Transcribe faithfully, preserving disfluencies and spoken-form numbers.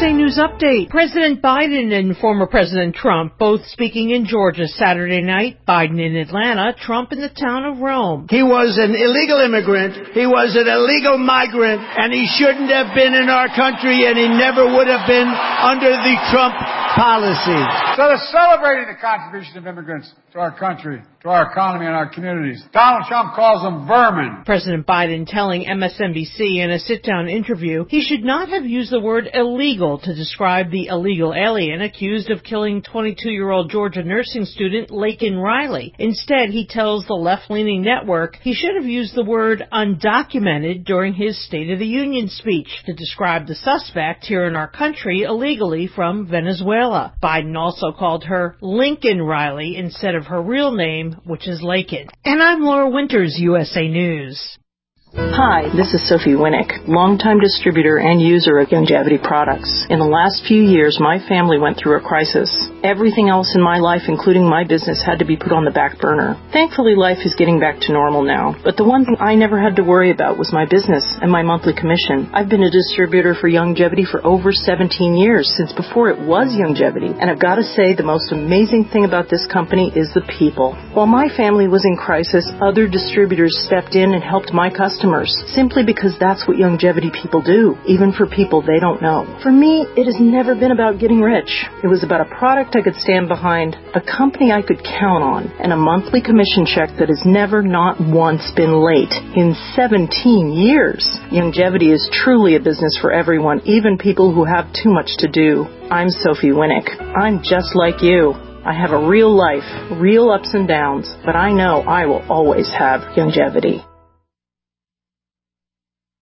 A News Update. President Biden and former President Trump both speaking in Georgia Saturday night. Biden in Atlanta, Trump in the town of Rome. He was an illegal immigrant. He was an illegal migrant, and he shouldn't have been in our country, and he never would have been under the Trump policy. So they're celebrating the contribution of immigrants to our country, to our economy and our communities. Donald Trump calls them vermin. President Biden telling M S N B C in a sit-down interview he should not have used the word illegal to describe the illegal alien accused of killing twenty-two-year-old Georgia nursing student Laken Riley. Instead, he tells the left-leaning network he should have used the word undocumented during his State of the Union speech to describe the suspect here in our country illegally from Venezuela. Biden also called her Lincoln Riley instead of her real name, which is Laken. And I'm Laura Winters, U S A News. Hi, this is Sophie Winnick, longtime distributor and user of Youngevity products. In the last few years, my family went through a crisis. Everything else in my life, including my business, had to be put on the back burner. Thankfully, life is getting back to normal now. But the one thing I never had to worry about was my business and my monthly commission. I've been a distributor for Youngevity for over seventeen years, since before it was Youngevity. And I've got to say, the most amazing thing about this company is the people. While my family was in crisis, other distributors stepped in and helped my customers. Customers, simply because that's what Youngevity people do, even for people they don't know. For me, it has never been about getting rich. It was about a product I could stand behind, a company I could count on, and a monthly commission check that has never, not once, been late in seventeen years. Youngevity is truly a business for everyone, even people who have too much to do. I'm Sophie Winnick. I'm just like you. I have a real life, real ups and downs, but I know I will always have Youngevity.